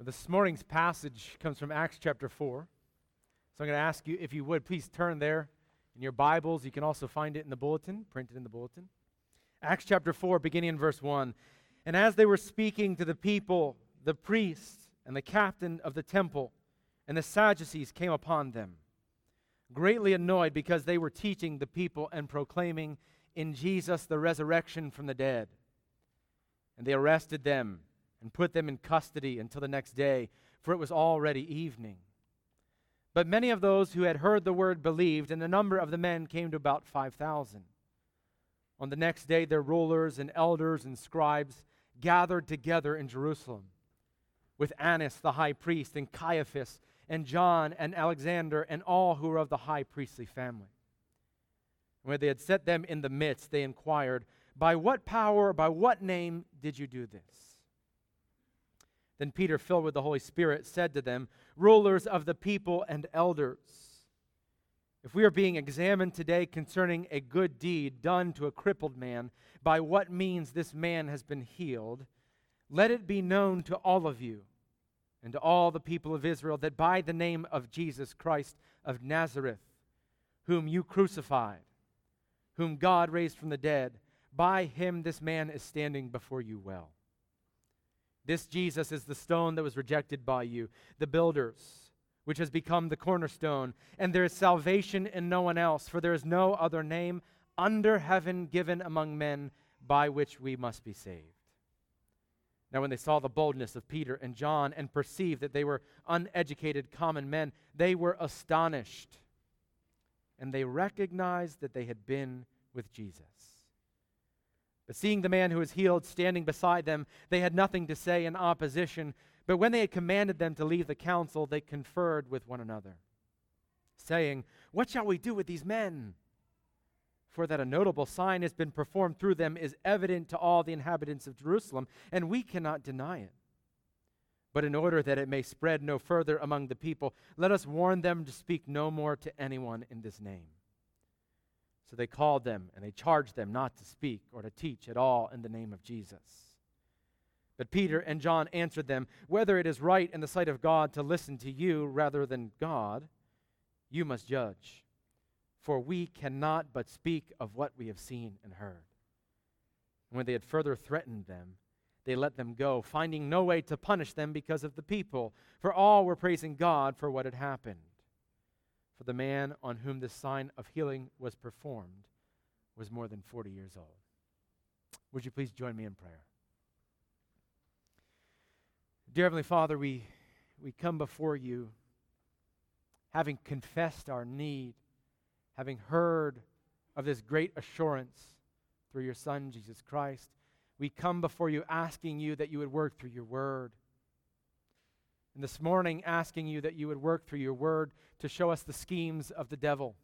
This morning's passage comes from Acts chapter 4. So I'm going to ask you, if you would, please turn there in your Bibles. You can also find it in the bulletin, printed in the bulletin. Acts chapter 4, beginning in verse 1. And as they were speaking to the people, the priests and the captain of the temple and the Sadducees came upon them, greatly annoyed because they were teaching the people and proclaiming in Jesus the resurrection from the dead. And they arrested them and put them in custody until the next day, for it was already evening. But many of those who had heard the word believed, and the number of the men came to about 5,000. On the next day, their rulers and elders and scribes gathered together in Jerusalem, with Annas the high priest, and Caiaphas, and John, and Alexander, and all who were of the high priestly family. When they had set them in the midst, they inquired, "By what power, by what name did you do this?" Then Peter, filled with the Holy Spirit, said to them, "Rulers of the people and elders, if we are being examined today concerning a good deed done to a crippled man, by what means this man has been healed, let it be known to all of you and to all the people of Israel that by the name of Jesus Christ of Nazareth, whom you crucified, whom God raised from the dead, by him this man is standing before you well. This Jesus is the stone that was rejected by you, the builders, which has become the cornerstone. And there is salvation in no one else, for there is no other name under heaven given among men by which we must be saved." Now when they saw the boldness of Peter and John and perceived that they were uneducated common men, they were astonished. And they recognized that they had been with Jesus. But seeing the man who was healed standing beside them, they had nothing to say in opposition. But when they had commanded them to leave the council, they conferred with one another, saying, "What shall we do with these men? For that a notable sign has been performed through them is evident to all the inhabitants of Jerusalem, and we cannot deny it. But in order that it may spread no further among the people, let us warn them to speak no more to anyone in this name." So they called them, and they charged them not to speak or to teach at all in the name of Jesus. But Peter and John answered them, "Whether it is right in the sight of God to listen to you rather than God, you must judge. For we cannot but speak of what we have seen and heard." And when they had further threatened them, they let them go, finding no way to punish them because of the people, for all were praising God for what had happened. For the man on whom this sign of healing was performed was more than 40 years old. Would you please join me in prayer? Dear Heavenly Father, we come before you having confessed our need, having heard of this great assurance through your Son, Jesus Christ. We come before you asking you that you would work through your word. And this morning, asking you that you would work through your word to show us the schemes of the devil,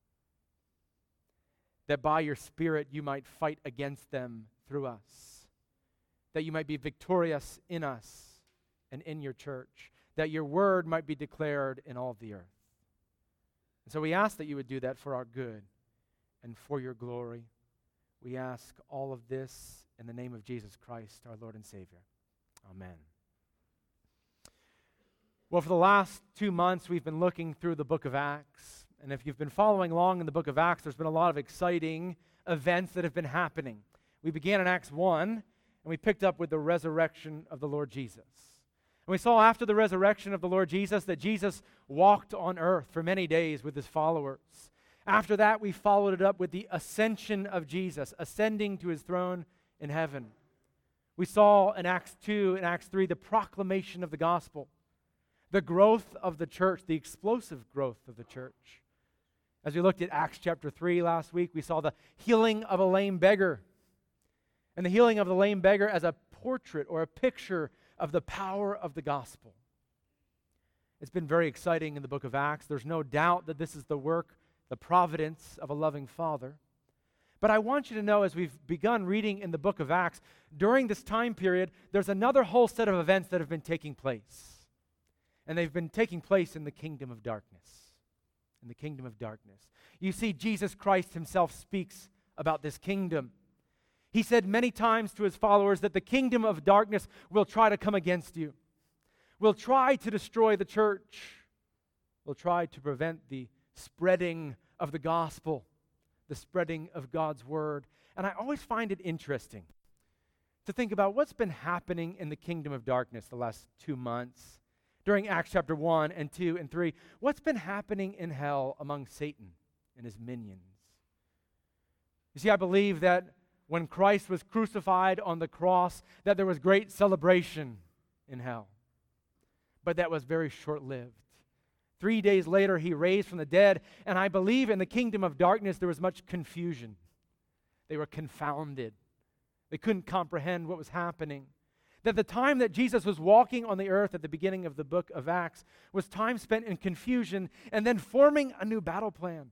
that by your Spirit you might fight against them through us, that you might be victorious in us and in your church, that your word might be declared in all of the earth. And so we ask that you would do that for our good and for your glory. We ask all of this in the name of Jesus Christ, our Lord and Savior. Amen. Well, for the last 2 months, we've been looking through the book of Acts. And if you've been following along in the book of Acts, there's been a lot of exciting events that have been happening. We began in Acts 1, and we picked up with the resurrection of the Lord Jesus. And we saw after the resurrection of the Lord Jesus that Jesus walked on earth for many days with his followers. After that, we followed it up with the ascension of Jesus, ascending to his throne in heaven. We saw in Acts 2 and Acts 3 the proclamation of the gospel, the growth of the church, the explosive growth of the church. As we looked at Acts chapter 3 last week, we saw the healing of a lame beggar. And the healing of the lame beggar as a portrait or a picture of the power of the gospel. It's been very exciting in the book of Acts. There's no doubt that this is the work, the providence of a loving Father. But I want you to know, as we've begun reading in the book of Acts, during this time period, there's another whole set of events that have been taking place. And they've been taking place in the kingdom of darkness. In the kingdom of darkness. You see, Jesus Christ himself speaks about this kingdom. He said many times to his followers that the kingdom of darkness will try to come against you, will try to destroy the church, will try to prevent the spreading of the gospel, the spreading of God's word. And I always find it interesting to think about what's been happening in the kingdom of darkness the last 2 months. During Acts chapter 1 and 2 and 3, what's been happening in hell among Satan and his minions? You see, I believe that when Christ was crucified on the cross, that there was great celebration in hell. But that was very short-lived. 3 days later, he raised from the dead, and I believe in the kingdom of darkness there was much confusion. They were confounded. They couldn't comprehend what was happening. That the time that Jesus was walking on the earth at the beginning of the book of Acts was time spent in confusion and then forming a new battle plan.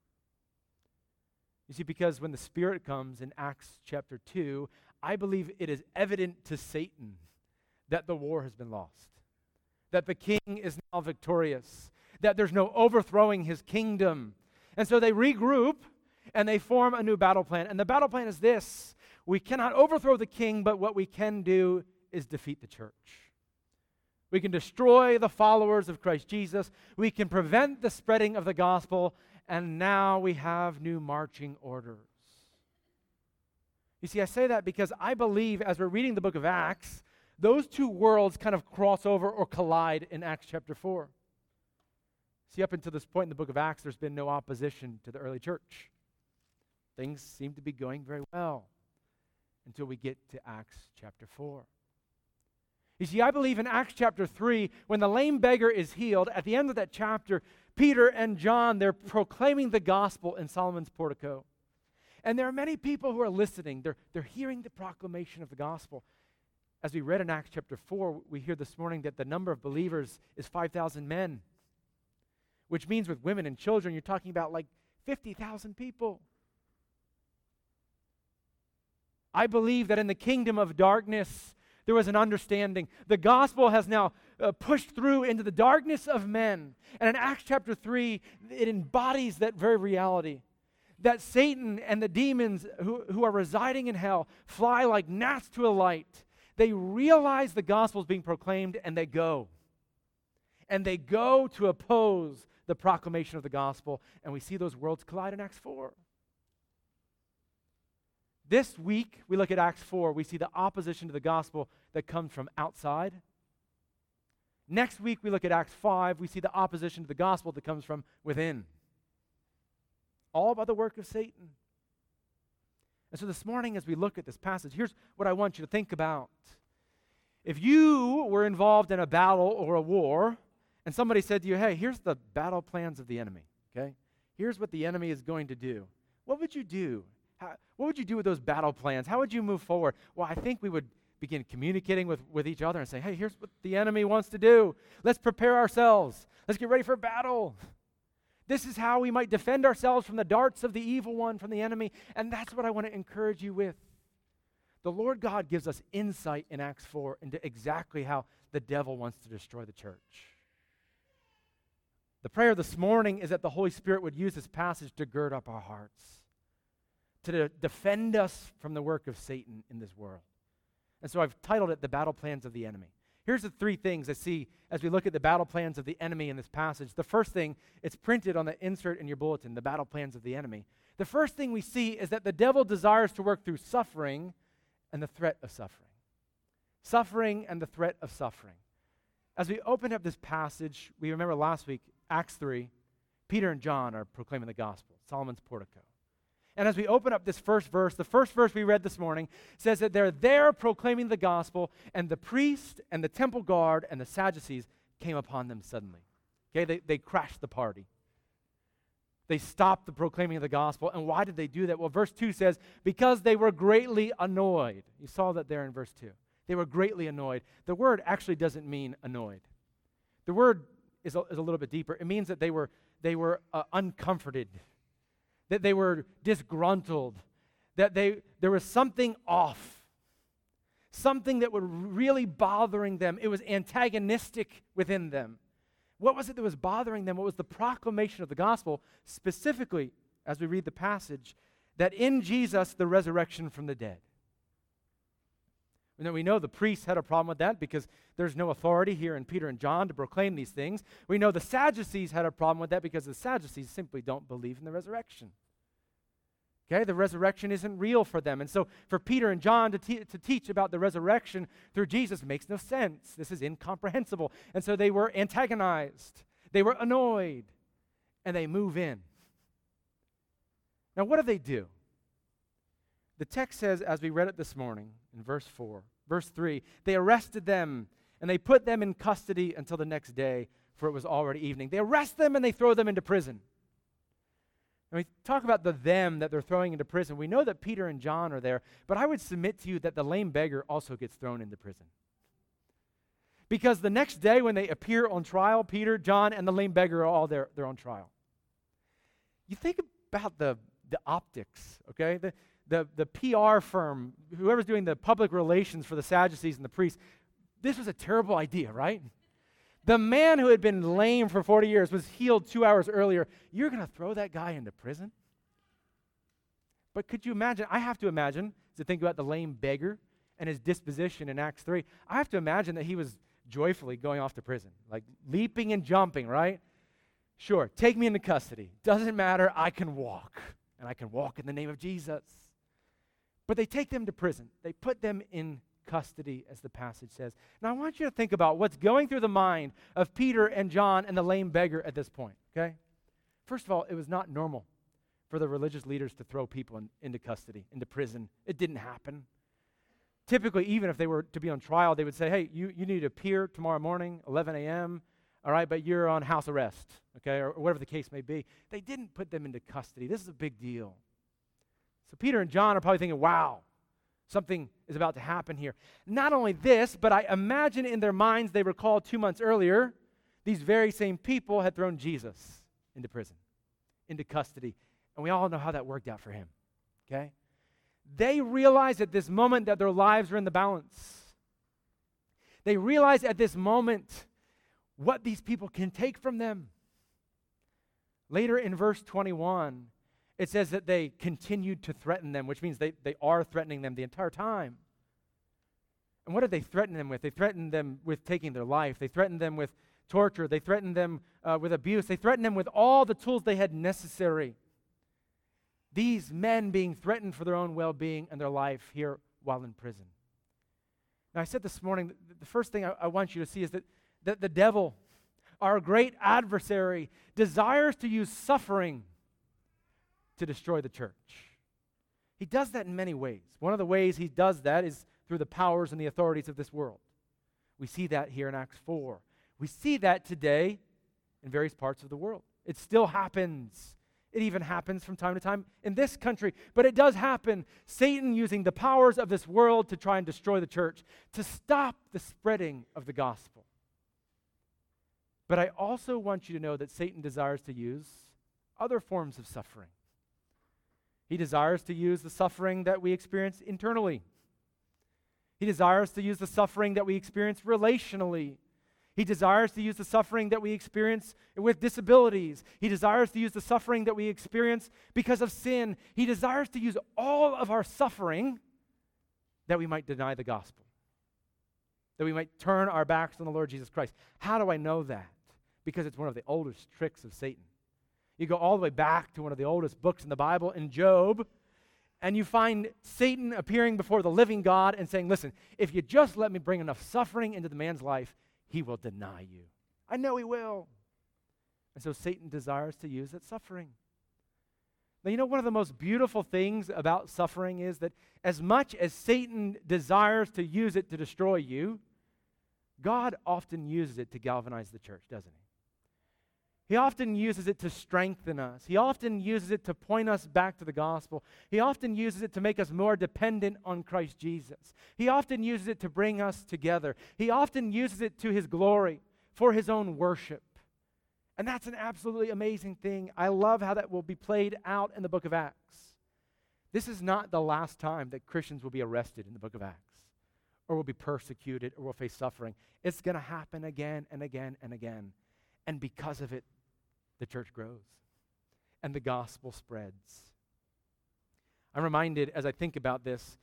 You see, because when the Spirit comes in Acts chapter 2, I believe it is evident to Satan that the war has been lost, that the king is now victorious, that there's no overthrowing his kingdom. And so they regroup and they form a new battle plan. And the battle plan is this: we cannot overthrow the king, but what we can do is defeat the church. We can destroy the followers of Christ Jesus. We can prevent the spreading of the gospel. And now we have new marching orders. You see, I say that because I believe as we're reading the book of Acts, those two worlds kind of cross over or collide in Acts chapter 4. See, up until this point in the book of Acts, there's been no opposition to the early church. Things seem to be going very well until we get to Acts chapter 4. You see, I believe in Acts chapter 3, when the lame beggar is healed, at the end of that chapter, Peter and John, they're proclaiming the gospel in Solomon's portico. And there are many people who are listening. They're hearing the proclamation of the gospel. As we read in Acts chapter 4, we hear this morning that the number of believers is 5,000 men, which means with women and children, you're talking about like 50,000 people. I believe that in the kingdom of darkness, there was an understanding. The gospel has now pushed through into the darkness of men. And in Acts chapter 3, it embodies that very reality. That Satan and the demons who are residing in hell fly like gnats to a light. They realize the gospel is being proclaimed and they go. And they go to oppose the proclamation of the gospel. And we see those worlds collide in Acts 4. This week, we look at Acts 4. We see the opposition to the gospel that comes from outside. Next week, we look at Acts 5. We see the opposition to the gospel that comes from within. All by the work of Satan. And so this morning, as we look at this passage, here's what I want you to think about. If you were involved in a battle or a war, and somebody said to you, hey, here's the battle plans of the enemy, okay? Here's what the enemy is going to do. What would you do? What would you do with those battle plans? How would you move forward? Well, I think we would begin communicating with each other and say, hey, here's what the enemy wants to do. Let's prepare ourselves. Let's get ready for battle. This is how we might defend ourselves from the darts of the evil one, from the enemy. And that's what I want to encourage you with. The Lord God gives us insight in Acts 4 into exactly how the devil wants to destroy the church. The prayer this morning is that the Holy Spirit would use this passage to gird up our hearts, to defend us from the work of Satan in this world. And so I've titled it, The Battle Plans of the Enemy. Here's the three things I see as we look at the battle plans of the enemy in this passage. The first thing, it's printed on the insert in your bulletin, the battle plans of the enemy. The first thing we see is that the devil desires to work through suffering and the threat of suffering. Suffering and the threat of suffering. As we open up this passage, we remember last week, Acts 3, Peter and John are proclaiming the gospel, Solomon's portico. And as we open up this first verse, the first verse we read this morning says that they're there proclaiming the gospel, and the priest and the temple guard and the Sadducees came upon them suddenly. Okay, they crashed the party. They stopped the proclaiming of the gospel. And why did they do that? Well, verse 2 says, because they were greatly annoyed. You saw that there in verse 2. They were greatly annoyed. The word actually doesn't mean annoyed. The word is a little bit deeper. It means that they were uncomforted, that they were disgruntled, that there was something off, something that was really bothering them. It was antagonistic within them. What was it that was bothering them? What was the proclamation of the gospel, specifically, as we read the passage, that in Jesus, the resurrection from the dead. We know the priests had a problem with that because there's no authority here in Peter and John to proclaim these things. We know the Sadducees had a problem with that because the Sadducees simply don't believe in the resurrection. Okay, the resurrection isn't real for them. And so for Peter and John to teach about the resurrection through Jesus makes no sense. This is incomprehensible. And so they were antagonized. They were annoyed. And they move in. Now, what do? The text says, as we read it this morning in verse 4, verse 3, they arrested them and they put them in custody until the next day, for it was already evening. They arrest them and they throw them into prison. And we talk about the them that they're throwing into prison. We know that Peter and John are there, but I would submit to you that the lame beggar also gets thrown into prison. Because the next day when they appear on trial, Peter, John, and the lame beggar are all there. They're on trial. You think about the optics, okay? The PR firm, whoever's doing the public relations for the Sadducees and the priests, this was a terrible idea, right? The man who had been lame for 40 years was healed 2 hours earlier. You're going to throw that guy into prison? But could you imagine? I have to imagine, to think about the lame beggar and his disposition in Acts 3, I have to imagine that he was joyfully going off to prison, like leaping and jumping, right? Sure, take me into custody. Doesn't matter, I can walk. And I can walk in the name of Jesus. But they take them to prison. They put them in custody, as the passage says. Now, I want you to think about what's going through the mind of Peter and John and the lame beggar at this point, okay? First of all, it was not normal for the religious leaders to throw people into custody, into prison. It didn't happen. Typically, even if they were to be on trial, they would say, hey, you need to appear tomorrow morning, 11 a.m., all right, but you're on house arrest, okay, or whatever the case may be. They didn't put them into custody. This is a big deal. So Peter and John are probably thinking, wow, something is about to happen here. Not only this, but I imagine in their minds they recall 2 months earlier, these very same people had thrown Jesus into prison, into custody. And we all know how that worked out for him, okay? They realize at this moment that their lives are in the balance. They realize at this moment what these people can take from them. Later in verse 21, it says that they continued to threaten them, which means they are threatening them the entire time. And what did they threaten them with? They threatened them with taking their life. They threatened them with torture. They threatened them with abuse. They threatened them with all the tools they had necessary. These men being threatened for their own well-being and their life here while in prison. Now, I said this morning, the first thing I want you to see is that the devil, our great adversary, desires to use suffering to destroy the church. He does that in many ways. One of the ways he does that is through the powers and the authorities of this world. We see that here in Acts 4. We see that today in various parts of the world. It still happens. It even happens from time to time in this country. But it does happen. Satan using the powers of this world to try and destroy the church, to stop the spreading of the gospel. But I also want you to know that Satan desires to use other forms of suffering. He desires to use the suffering that we experience internally. He desires to use the suffering that we experience relationally. He desires to use the suffering that we experience with disabilities. He desires to use the suffering that we experience because of sin. He desires to use all of our suffering that we might deny the gospel, that we might turn our backs on the Lord Jesus Christ. How do I know that? Because it's one of the oldest tricks of Satan. You go all the way back to one of the oldest books in the Bible, in Job, and you find Satan appearing before the living God and saying, listen, if you just let me bring enough suffering into the man's life, he will deny you. I know he will. And so Satan desires to use that suffering. Now, you know, one of the most beautiful things about suffering is that as much as Satan desires to use it to destroy you, God often uses it to galvanize the church, doesn't he? He often uses it to strengthen us. He often uses it to point us back to the gospel. He often uses it to make us more dependent on Christ Jesus. He often uses it to bring us together. He often uses it to his glory, for his own worship. And that's an absolutely amazing thing. I love how that will be played out in the book of Acts. This is not the last time that Christians will be arrested in the book of Acts, or will be persecuted, or will face suffering. It's going to happen again and again and again. And because of it, the church grows and the gospel spreads. I'm reminded as I think about this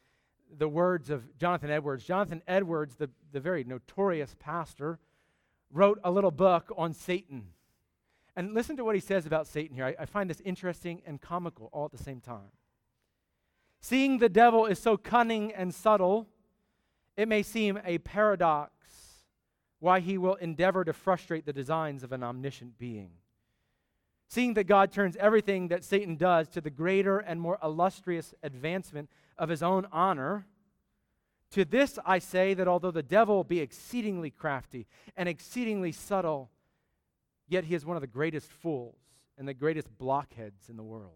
the words of Jonathan Edwards. Jonathan Edwards, the very notorious pastor, wrote a little book on Satan. And listen to what he says about Satan here. I find this interesting and comical all at the same time. Seeing the devil is so cunning and subtle, it may seem a paradox why he will endeavor to frustrate the designs of an omniscient being. Seeing that God turns everything that Satan does to the greater and more illustrious advancement of his own honor, to this I say that although the devil be exceedingly crafty and exceedingly subtle, yet he is one of the greatest fools and the greatest blockheads in the world.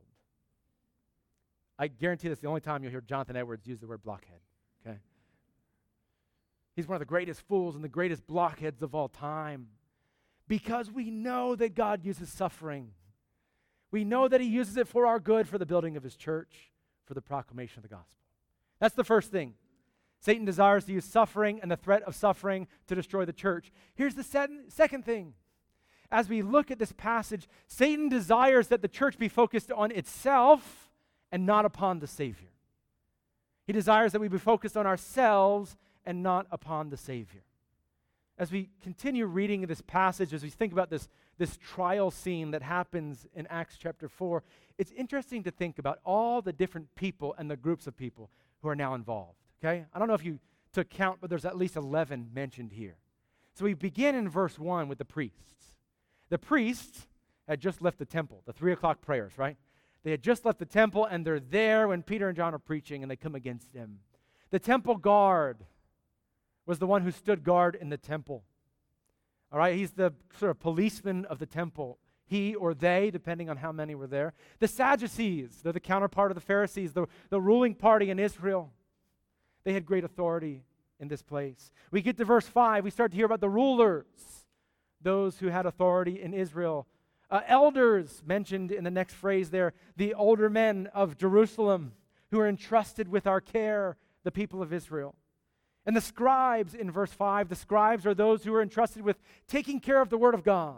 I guarantee that's the only time you'll hear Jonathan Edwards use the word blockhead, okay? He's one of the greatest fools and the greatest blockheads of all time, because we know that God uses suffering. We know that he uses it for our good, for the building of his church, for the proclamation of the gospel. That's the first thing. Satan desires to use suffering and the threat of suffering to destroy the church. Here's the second thing. As we look at this passage, Satan desires that the church be focused on itself and not upon the Savior. He desires that we be focused on ourselves and not upon the Savior. As we continue reading this passage, as we think about this trial scene that happens in Acts chapter 4, it's interesting to think about all the different people and the groups of people who are now involved, okay? I don't know if you took count, but there's at least 11 mentioned here. So we begin in verse 1 with the priests. The priests had just left the temple, the 3 o'clock prayers, right? They had just left the temple, and they're there when Peter and John are preaching, and they come against him. The temple guard was the one who stood guard in the temple. All right, he's the sort of policeman of the temple. He or they, depending on how many were there. The Sadducees, they're the counterpart of the Pharisees, the ruling party in Israel. They had great authority in this place. We get to verse 5, we start to hear about the rulers, those who had authority in Israel. Elders, mentioned in the next phrase there, the older men of Jerusalem who are entrusted with our care, the people of Israel. And the scribes in verse 5, the scribes are those who are entrusted with taking care of the word of God,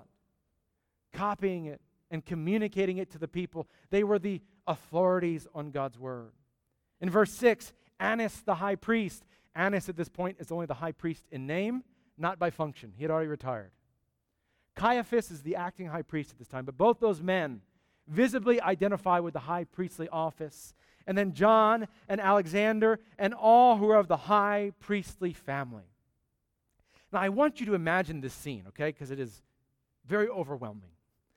copying it and communicating it to the people. They were the authorities on God's word. In verse 6, Annas the high priest. Annas at this point is only the high priest in name, not by function. He had already retired. Caiaphas is the acting high priest at this time, but both those men visibly identify with the high priestly office. And then John and Alexander and all who are of the high priestly family. Now, I want you to imagine this scene, okay, because it is very overwhelming.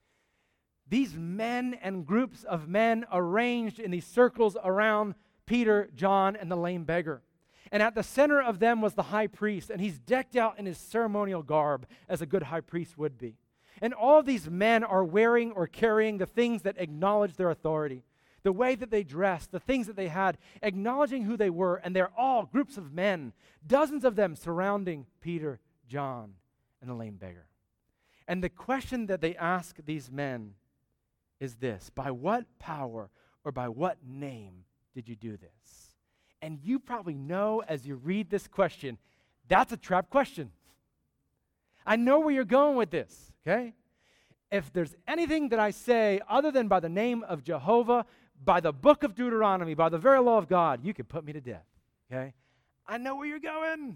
These men and groups of men arranged in these circles around Peter, John, and the lame beggar. And at the center of them was the high priest, and he's decked out in his ceremonial garb as a good high priest would be. And all of these men are wearing or carrying the things that acknowledge their authority. The way that they dressed, the things that they had, acknowledging who they were, and they're all groups of men, dozens of them surrounding Peter, John, and the lame beggar. And the question that they ask these men is this: by what power or by what name did you do this? And you probably know as you read this question, that's a trap question. I know where you're going with this, okay? If there's anything that I say other than by the name of Jehovah, by the book of Deuteronomy, by the very law of God, you can put me to death, okay? I know where you're going.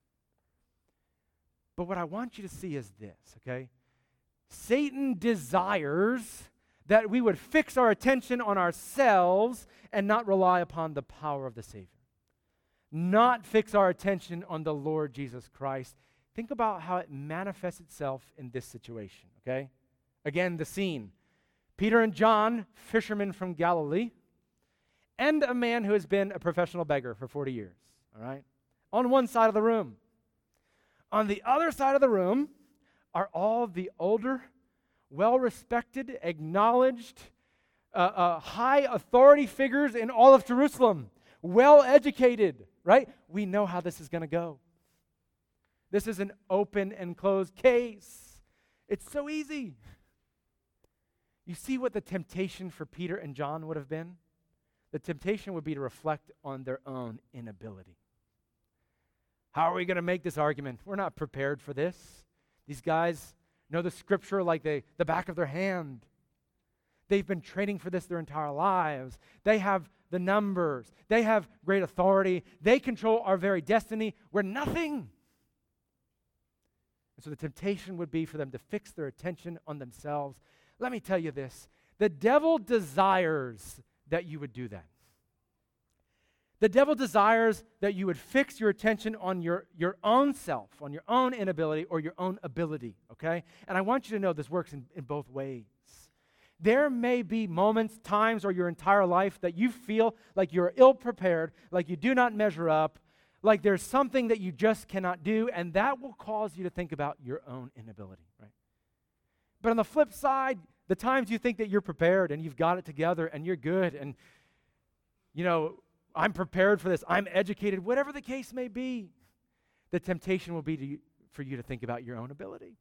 But what I want you to see is this, okay? Satan desires that we would fix our attention on ourselves and not rely upon the power of the Savior. Not fix our attention on the Lord Jesus Christ. Think about how it manifests itself in this situation, okay? Again, the scene. Peter and John, fishermen from Galilee, and a man who has been a professional beggar for 40 years, all right? On one side of the room. On the other side of the room are all the older, well-respected, acknowledged, high authority figures in all of Jerusalem, well-educated, right? We know how this is going to go. This is an open and closed case. It's so easy. You see what the temptation for Peter and John would have been? The temptation would be to reflect on their own inability. How are we going to make this argument? We're not prepared for this. These guys know the scripture like the back of their hand. They've been training for this their entire lives. They have the numbers. They have great authority. They control our very destiny. We're nothing. And so the temptation would be for them to fix their attention on themselves. Let me tell you this. The devil desires that you would do that. The devil desires that you would fix your attention on your own self, on your own inability or your own ability, okay? And I want you to know this works in both ways. There may be moments, times, or your entire life that you feel like you're ill-prepared, like you do not measure up, like there's something that you just cannot do, and that will cause you to think about your own inability, right? But on the flip side, the times you think that you're prepared and you've got it together and you're good and, you know, I'm prepared for this, I'm educated, whatever the case may be, the temptation will be for you to think about your own ability,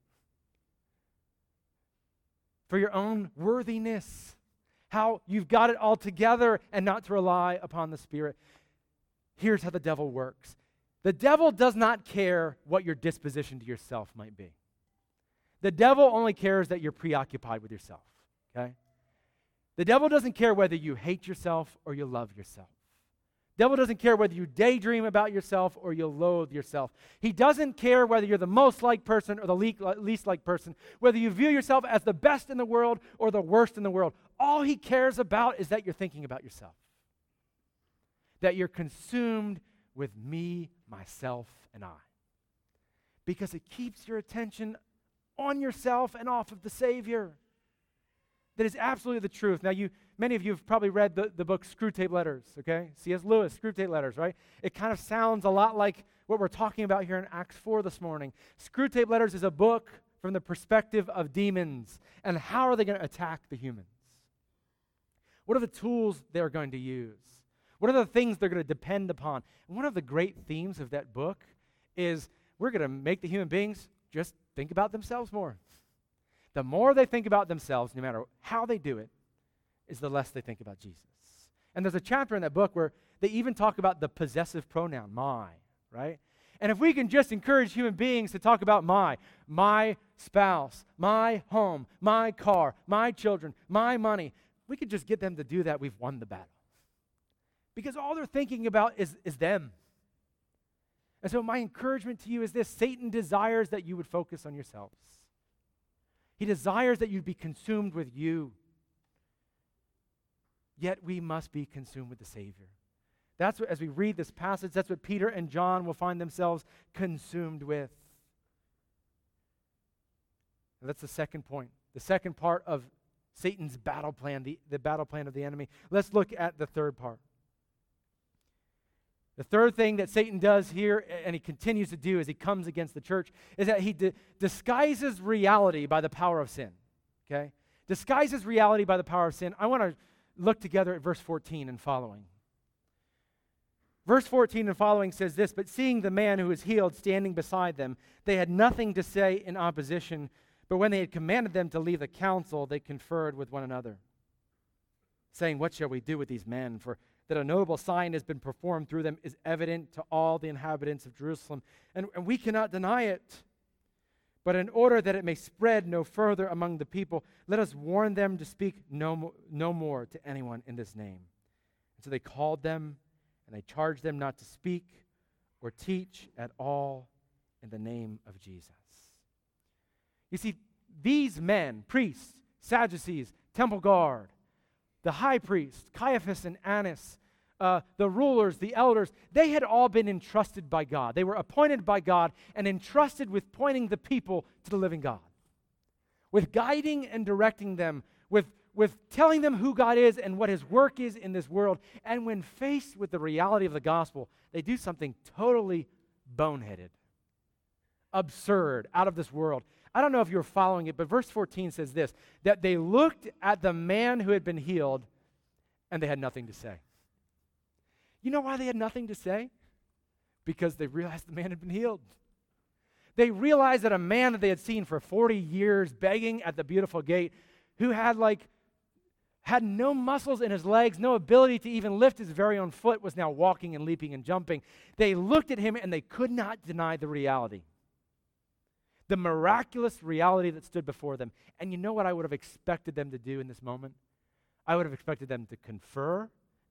for your own worthiness, how you've got it all together and not to rely upon the Spirit. Here's how the devil works. The devil does not care what your disposition to yourself might be. The devil only cares that you're preoccupied with yourself, okay? The devil doesn't care whether you hate yourself or you love yourself. The devil doesn't care whether you daydream about yourself or you loathe yourself. He doesn't care whether you're the most liked person or the least liked person, whether you view yourself as the best in the world or the worst in the world. All he cares about is that you're thinking about yourself, that you're consumed with me, myself, and I, because it keeps your attention on yourself and off of the Savior. That is absolutely the truth. Now, many of you have probably read the book Screwtape Letters, okay? C.S. Lewis, Screwtape Letters, right? It kind of sounds a lot like what we're talking about here in Acts 4 this morning. Screwtape Letters is a book from the perspective of demons and how are they going to attack the humans? What are the tools they're going to use? What are the things they're going to depend upon? And one of the great themes of that book is we're going to make the human beings just think about themselves more. The more they think about themselves, no matter how they do it, is the less they think about Jesus. And there's a chapter in that book where they even talk about the possessive pronoun, my, right? And if we can just encourage human beings to talk about my spouse, my home, my car, my children, my money, we could just get them to do that, we've won the battle. Because all they're thinking about is them. And so my encouragement to you is this: Satan desires that you would focus on yourselves. He desires that you'd be consumed with you. Yet we must be consumed with the Savior. That's what, as we read this passage, that's what Peter and John will find themselves consumed with. And that's the second point. The second part of Satan's battle plan, the battle plan of the enemy. Let's look at the third part. The third thing that Satan does here, and he continues to do as he comes against the church, is that he disguises reality by the power of sin, okay? Disguises reality by the power of sin. I want to look together at verse 14 and following. Verse 14 and following says this: "But seeing the man who was healed standing beside them, they had nothing to say in opposition, but when they had commanded them to leave the council, they conferred with one another, saying, 'What shall we do with these men? For that a notable sign has been performed through them is evident to all the inhabitants of Jerusalem, and we cannot deny it. But in order that it may spread no further among the people, let us warn them to speak no more to anyone in this name.' And so they called them, and they charged them not to speak or teach at all in the name of Jesus." You see, these men, priests, Sadducees, temple guard, the high priest, Caiaphas and Annas, the rulers, the elders, they had all been entrusted by God. They were appointed by God and entrusted with pointing the people to the living God, with guiding and directing them, with telling them who God is and what his work is in this world. And when faced with the reality of the gospel, they do something totally boneheaded, absurd, out of this world. I don't know if you're following it, but verse 14 says this, that they looked at the man who had been healed and they had nothing to say. You know why they had nothing to say? Because they realized the man had been healed. They realized that a man that they had seen for 40 years begging at the beautiful gate, who had no muscles in his legs, no ability to even lift his very own foot, was now walking and leaping and jumping. They looked at him and they could not deny the reality. The miraculous reality that stood before them. And you know what I would have expected them to do in this moment? I would have expected them to confer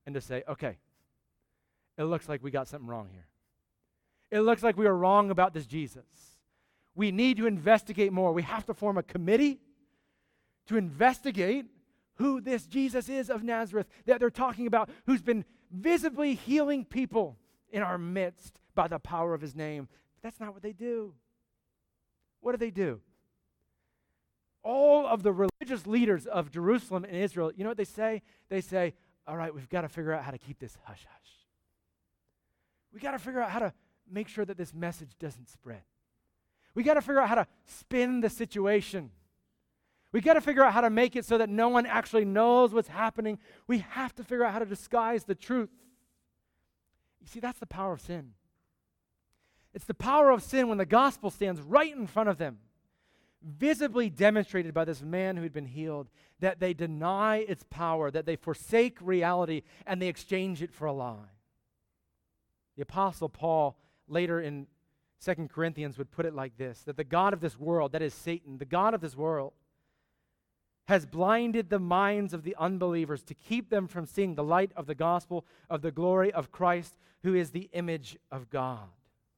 and to say, okay, it looks like we got something wrong here. It looks like we are wrong about this Jesus. We need to investigate more. We have to form a committee to investigate who this Jesus is of Nazareth that they're talking about, who's been visibly healing people in our midst by the power of his name. But that's not what they do. What do? All of the religious leaders of Jerusalem and Israel, you know what they say? They say, all right, we've got to figure out how to keep this hush-hush. We got to figure out how to make sure that this message doesn't spread. We got to figure out how to spin the situation. We got to figure out how to make it so that no one actually knows what's happening. We have to figure out how to disguise the truth. You see, that's the power of sin. It's the power of sin when the gospel stands right in front of them, visibly demonstrated by this man who had been healed, that they deny its power, that they forsake reality, and they exchange it for a lie. The Apostle Paul, later in 2 Corinthians, would put it like this, that the God of this world, that is Satan, the God of this world, has blinded the minds of the unbelievers to keep them from seeing the light of the gospel of the glory of Christ, who is the image of God.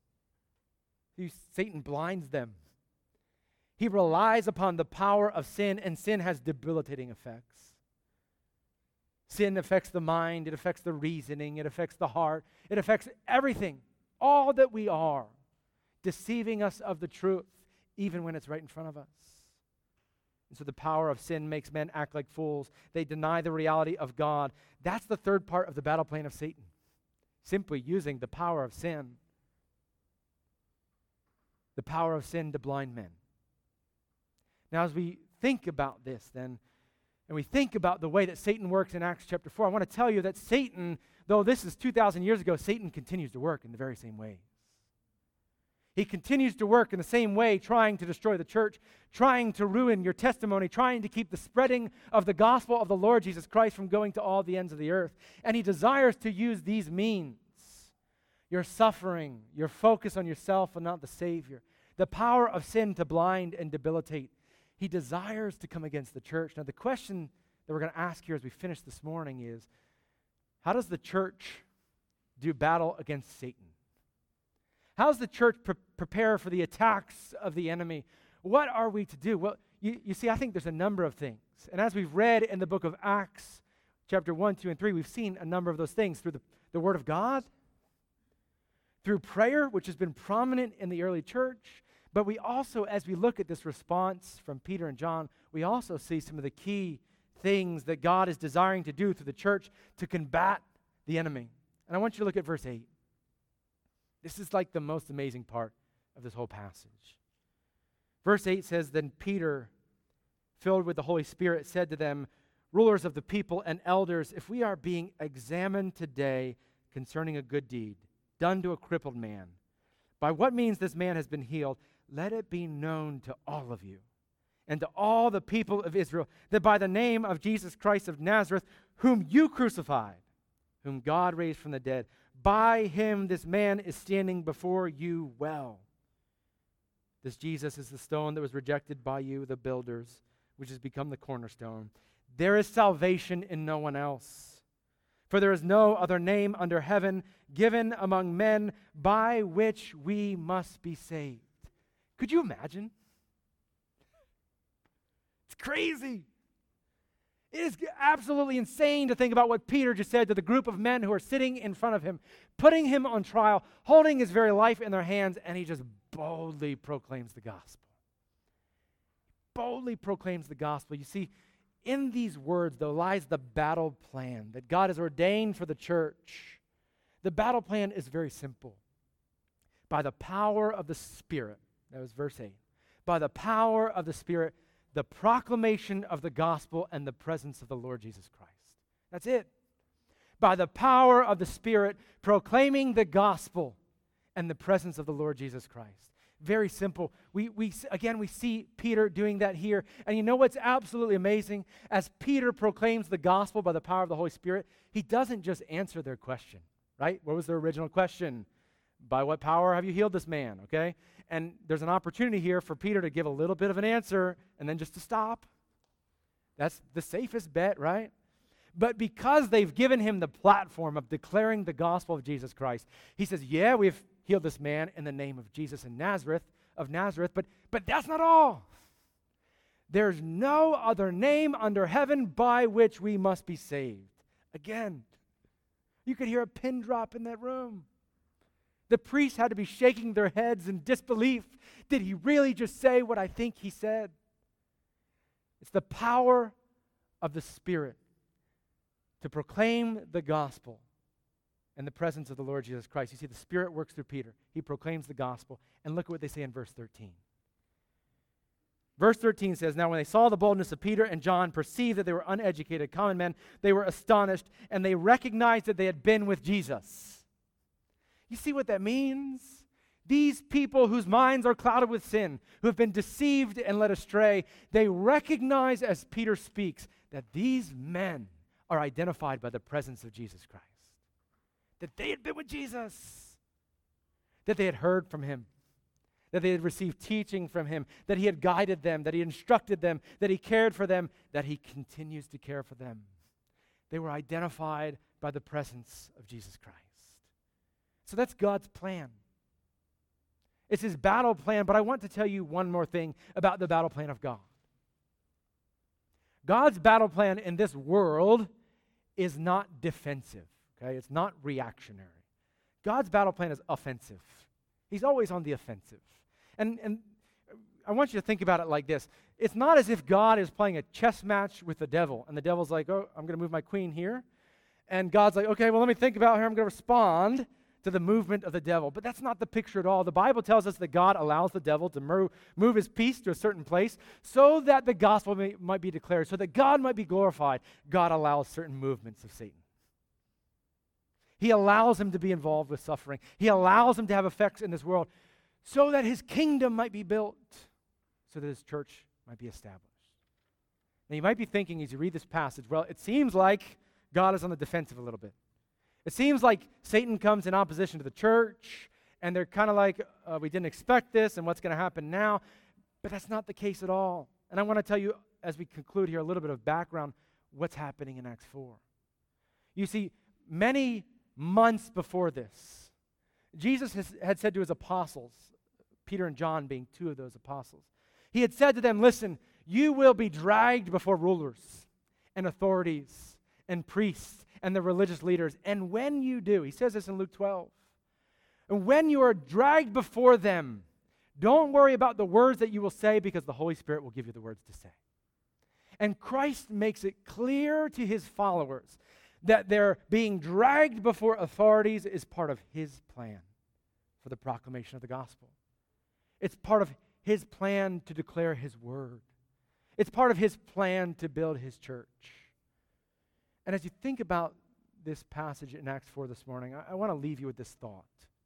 Satan blinds them. He relies upon the power of sin, and sin has debilitating effects. Sin affects the mind, it affects the reasoning, it affects the heart, it affects everything, all that we are, deceiving us of the truth, even when it's right in front of us. And so the power of sin makes men act like fools. They deny the reality of God. That's the third part of the battle plan of Satan, simply using the power of sin. The power of sin to blind men. Now, as we think about this then, and we think about the way that Satan works in Acts chapter 4, I want to tell you that Satan, though this is 2,000 years ago, Satan continues to work in the very same way. He continues to work in the same way, trying to destroy the church, trying to ruin your testimony, trying to keep the spreading of the gospel of the Lord Jesus Christ from going to all the ends of the earth. And he desires to use these means. Your suffering, your focus on yourself and not the Savior, the power of sin to blind and debilitate. He desires to come against the church. Now, the question that we're going to ask here as we finish this morning is, how does the church do battle against Satan? How does the church prepare for the attacks of the enemy? What are we to do? Well, you see, I think there's a number of things. And as we've read in the book of Acts, chapter 1, 2, and 3, we've seen a number of those things through the Word of God, through prayer, which has been prominent in the early church. But we also, as we look at this response from Peter and John, we also see some of the key things that God is desiring to do through the church to combat the enemy. And I want you to look at verse 8. This is like the most amazing part of this whole passage. Verse 8 says, Then Peter, filled with the Holy Spirit, said to them, Rulers of the people and elders, if we are being examined today concerning a good deed done to a crippled man, by what means this man has been healed, let it be known to all of you and to all the people of Israel that by the name of Jesus Christ of Nazareth, whom you crucified, whom God raised from the dead, by him this man is standing before you well. This Jesus is the stone that was rejected by you, the builders, which has become the cornerstone. There is salvation in no one else. For there is no other name under heaven given among men by which we must be saved. Could you imagine? It's crazy. It is absolutely insane to think about what Peter just said to the group of men who are sitting in front of him, putting him on trial, holding his very life in their hands, and he just boldly proclaims the gospel. Boldly proclaims the gospel. You see, in these words, though, lies the battle plan that God has ordained for the church. The battle plan is very simple. By the power of the Spirit, that was verse 8, by the power of the Spirit, the proclamation of the gospel and the presence of the Lord Jesus Christ. That's it. By the power of the Spirit, proclaiming the gospel and the presence of the Lord Jesus Christ. Very simple. We see Peter doing that here. And you know what's absolutely amazing? As Peter proclaims the gospel by the power of the Holy Spirit, he doesn't just answer their question, right? What was their original question? By what power have you healed this man, okay? And there's an opportunity here for Peter to give a little bit of an answer and then just to stop. That's the safest bet, right? But because they've given him the platform of declaring the gospel of Jesus Christ, he says, yeah, we've healed this man in the name of Jesus of Nazareth, but that's not all. There's no other name under heaven by which we must be saved. Again, you could hear a pin drop in that room. The priests had to be shaking their heads in disbelief. Did he really just say what I think he said? It's the power of the Spirit to proclaim the gospel in the presence of the Lord Jesus Christ. You see, the Spirit works through Peter. He proclaims the gospel. And look at what they say in verse 13. Verse 13 says, now when they saw the boldness of Peter and John, perceived that they were uneducated common men, they were astonished, and they recognized that they had been with Jesus. You see what that means? These people whose minds are clouded with sin, who have been deceived and led astray, they recognize as Peter speaks that these men are identified by the presence of Jesus Christ. That they had been with Jesus, that they had heard from him, that they had received teaching from him, that he had guided them, that he instructed them, that he cared for them, that he continues to care for them. They were identified by the presence of Jesus Christ. So that's God's plan. It's his battle plan, but I want to tell you one more thing about the battle plan of God. God's battle plan in this world is not defensive, okay? It's not reactionary. God's battle plan is offensive. He's always on the offensive. And I want you to think about it like this. It's not as if God is playing a chess match with the devil, and the devil's like, oh, I'm going to move my queen here. And God's like, okay, well, let me think about how I'm going to respond to the movement of the devil. But that's not the picture at all. The Bible tells us that God allows the devil to move his piece to a certain place so that the gospel might be declared, so that God might be glorified. God allows certain movements of Satan. He allows him to be involved with suffering. He allows him to have effects in this world so that his kingdom might be built, so that his church might be established. Now you might be thinking as you read this passage, well, it seems like God is on the defensive a little bit. It seems like Satan comes in opposition to the church, and they're kind of like, we didn't expect this, and what's going to happen now? But that's not the case at all. And I want to tell you, as we conclude here, a little bit of background, what's happening in Acts 4. You see, many months before this, Jesus had said to his apostles, Peter and John being two of those apostles, he had said to them, listen, you will be dragged before rulers and authorities and priests and the religious leaders. And when you do, he says this in Luke 12, and when you are dragged before them, don't worry about the words that you will say, because the Holy Spirit will give you the words to say. And Christ makes it clear to his followers that their being dragged before authorities is part of his plan for the proclamation of the gospel. It's part of his plan to declare his word. It's part of his plan to build his church. And as you think about this passage in Acts 4 this morning, I want to leave you with this thought.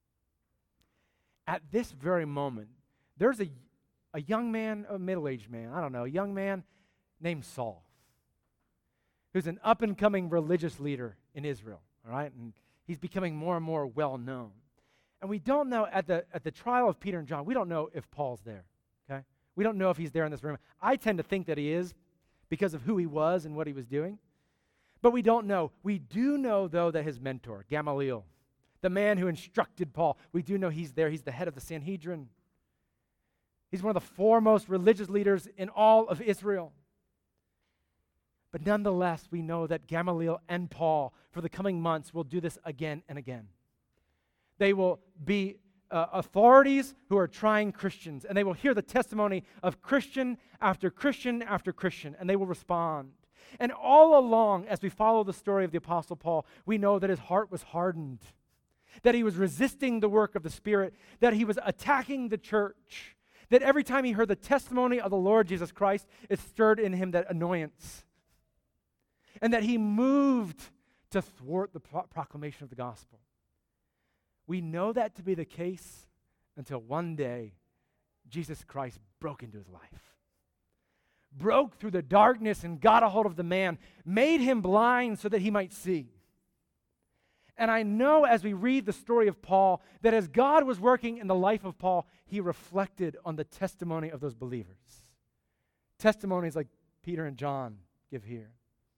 At this very moment, there's a young man, a middle-aged man, a young man named Saul, who's an up-and-coming religious leader in Israel, all right? And he's becoming more and more well-known. And we don't know, at the trial of Peter and John, we don't know if Paul's there, okay? We don't know if he's there in this room. I tend to think that he is because of who he was and what he was doing. But we don't know. We do know, though, that his mentor, Gamaliel, the man who instructed Paul, we do know he's there. He's the head of the Sanhedrin. He's one of the foremost religious leaders in all of Israel. But nonetheless, we know that Gamaliel and Paul, for the coming months, will do this again and again. They will be authorities who are trying Christians, and they will hear the testimony of Christian after Christian after Christian, and they will respond. And all along, as we follow the story of the Apostle Paul, we know that his heart was hardened, that he was resisting the work of the Spirit, that he was attacking the church, that every time he heard the testimony of the Lord Jesus Christ, it stirred in him that annoyance, and that he moved to thwart the proclamation of the gospel. We know that to be the case until one day Jesus Christ broke into his life. Broke through the darkness and got a hold of the man, made him blind so that he might see. And I know as we read the story of Paul, that as God was working in the life of Paul, he reflected on the testimony of those believers. Testimonies like Peter and John give here.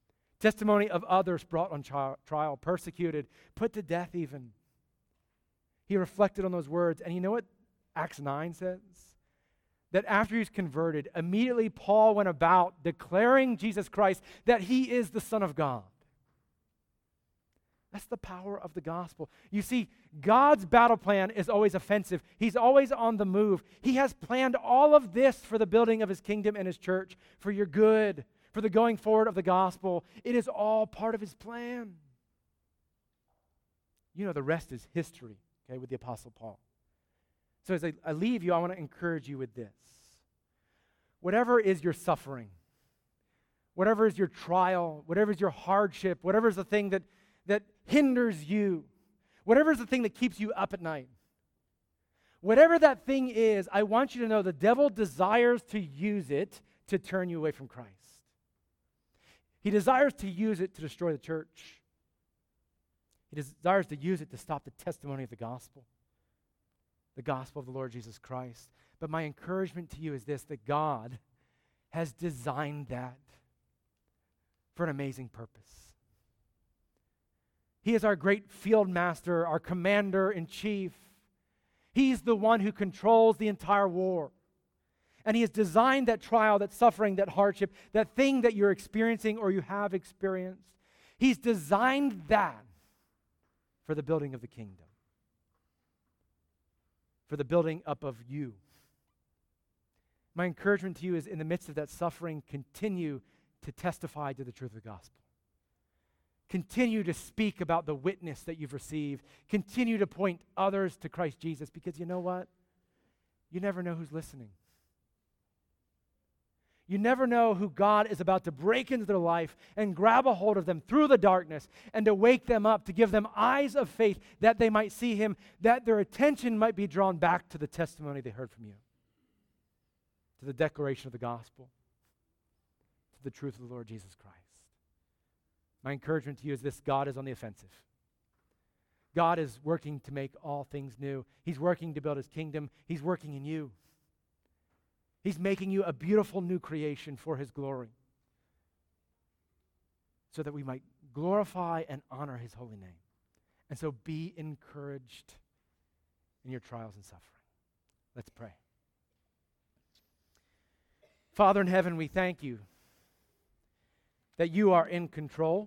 Testimony of others brought on trial, persecuted, put to death even. He reflected on those words. And you know what Acts 9 says? That after he's converted, immediately Paul went about declaring Jesus Christ, that he is the Son of God. That's the power of the gospel. You see, God's battle plan is always offensive. He's always on the move. He has planned all of this for the building of his kingdom and his church, for your good, for the going forward of the gospel. It is all part of his plan. You know, the rest is history, okay, with the Apostle Paul. So as I leave you, I want to encourage you with this. Whatever is your suffering, whatever is your trial, whatever is your hardship, whatever is the thing that hinders you, whatever is the thing that keeps you up at night, whatever that thing is, I want you to know the devil desires to use it to turn you away from Christ. He desires to use it to destroy the church. He desires to use it to stop the testimony of the gospel of the Lord Jesus Christ. But my encouragement to you is this, that God has designed that for an amazing purpose. He is our great field master, our commander-in-chief. He's the one who controls the entire war. And he has designed that trial, that suffering, that hardship, that thing that you're experiencing or you have experienced. He's designed that for the building of the kingdom, for the building up of you. My encouragement to you is, in the midst of that suffering, continue to testify to the truth of the gospel. Continue to speak about the witness that you've received. Continue to point others to Christ Jesus, because you know what? You never know who's listening. You never know who God is about to break into their life and grab a hold of them through the darkness and to wake them up, to give them eyes of faith that they might see him, that their attention might be drawn back to the testimony they heard from you, to the declaration of the gospel, to the truth of the Lord Jesus Christ. My encouragement to you is this: God is on the offensive. God is working to make all things new. He's working to build his kingdom. He's working in you. He's making you a beautiful new creation for his glory, so that we might glorify and honor his holy name. And so be encouraged in your trials and suffering. Let's pray. Father in heaven, we thank you that you are in control.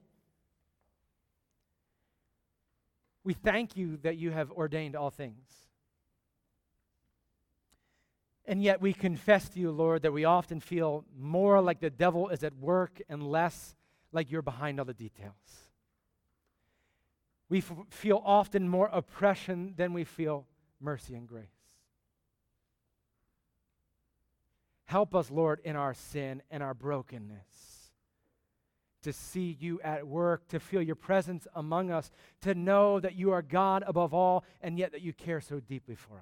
We thank you that you have ordained all things. And yet we confess to you, Lord, that we often feel more like the devil is at work and less like you're behind all the details. We feel often more oppression than we feel mercy and grace. Help us, Lord, in our sin and our brokenness, to see you at work, to feel your presence among us, to know that you are God above all, and yet that you care so deeply for us.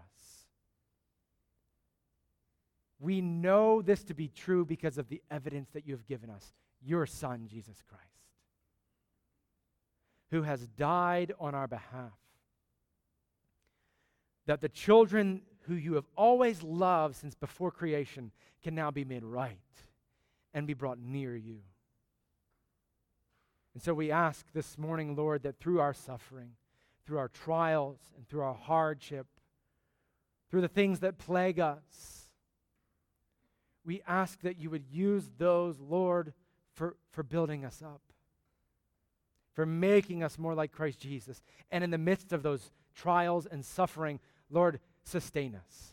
We know this to be true because of the evidence that you have given us, your Son, Jesus Christ, who has died on our behalf, that the children who you have always loved since before creation can now be made right and be brought near you. And so we ask this morning, Lord, that through our suffering, through our trials, and through our hardship, through the things that plague us, we ask that you would use those, Lord, for building us up, for making us more like Christ Jesus. And in the midst of those trials and suffering, Lord, sustain us.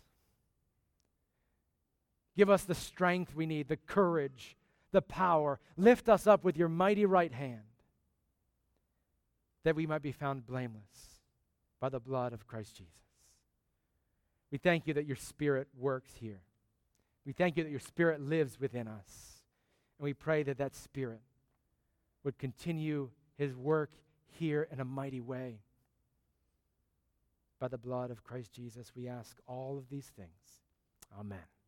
Give us the strength we need, the courage, the power. Lift us up with your mighty right hand, that we might be found blameless by the blood of Christ Jesus. We thank you that your Spirit works here. We thank you that your Spirit lives within us. And we pray that that Spirit would continue his work here in a mighty way. By the blood of Christ Jesus, we ask all of these things. Amen.